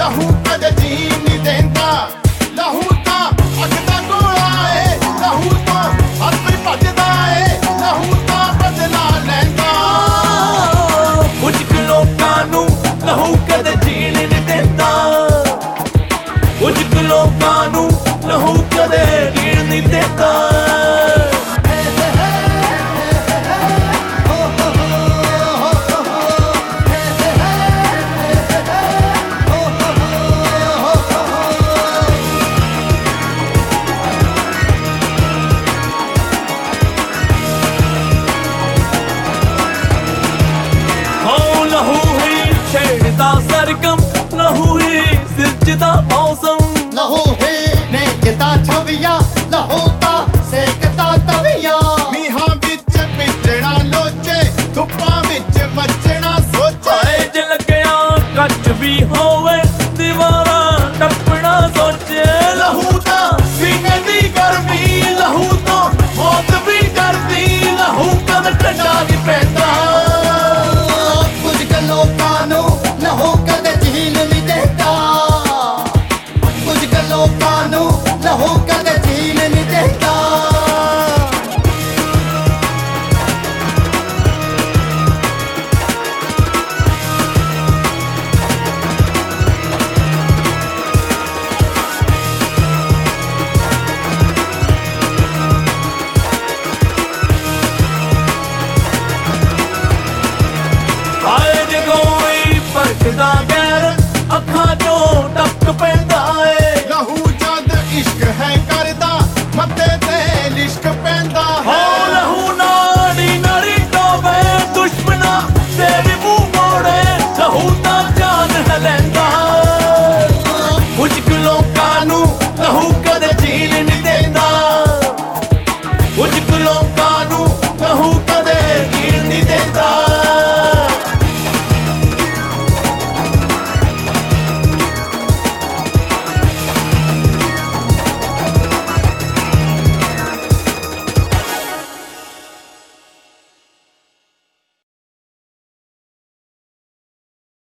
ਲਹੂ ਕਦੇ ਜੀਣ ਨਹੀਂ ਦਿੰਦਾ। ਲਹੂ ਤਾਂ ਅੱਗ ਦਾ ਗੋਲਾ ਏ, ਲਹੂ ਤੋਂ ਹਰ ਕੋਈ ਭੱਜਦਾ ਏ, ਲਹੂ ਤਾਂ ਬਦਲਾ ਲੈਂਦਾ। ਕੁਝ ਕੁ ਲੋਕਾਂ ਨੂੰ ਲਹੂ ਕਦੇ ਜੀਣ ਨਹੀਂ ਦਿੰਦਾ, ਕੁਝ ਕੁ ਲੋਕਾਂ ਨੂੰ ਲਹੂ ਕਦੇ ਜੀਣ ਨਹੀਂ ਦਿੰਦਾ। ਲਹੂ ਹੀ ਛੇੜਦਾ ਸਰਗਮ, ਲਹੂ ਹੀ ਸਿਰਜਦਾ ਮੌਸਮ। ਲਹੂ ਹੀ ਨੇਕਦਾ ਛਵੀਆਂ, ਲਹੂ ਤਾਂ ਸੇਕਦਾ ਤਵੀਆਂ। ਮੀਂਹਾਂ ਵਿੱਚ ਭਿੱਜਣਾ ਲੋਚੇ, ਧੁੱਪਾਂ ਵਿੱਚ ਮੱਚਣਾ ਸੋਚੇ। ਹਾਏ ਜੇ ਲੱਗਿਆ ਕੱਚ ਵੀ ਹੋਵੇ, ਦੀਵਾਰਾਂ ਟੱਪਣਾ ਸੋਚੇ। ਲਹੂ ਤਾਂ ਸੀਨੇ ਦੀ ਗਰਮੀ, ਲਹੂ ਤੋਂ ਮੌਤ ਵੀ ਡਰਦੀ। ਲਹੂ ਕਦ ਟੰਡਾ ਨਹੀਂ ਪੈਂਦਾ। ਕੁਝ ਕੁ ਲੋਕਾਂ ਨੂੰ ਲਹੂ ਕਦੇ ਝੀਲ ਨਹੀਂ ਦਿੰਦਾ। ਕੁਝ ਕੁ ਲੋਕਾਂ ਨੂੰ ਲਹੂ ਕਦੇ ਝੀਲ ਨਹੀਂ ਦਿੰਦਾ। ਹਾਏ ਜੇ ਕੋਈ ਭੜਕਦਾ ਗੈਰ, ਅੱਖਾਂ ਚੋਂ ਟੱਪ ਪੈ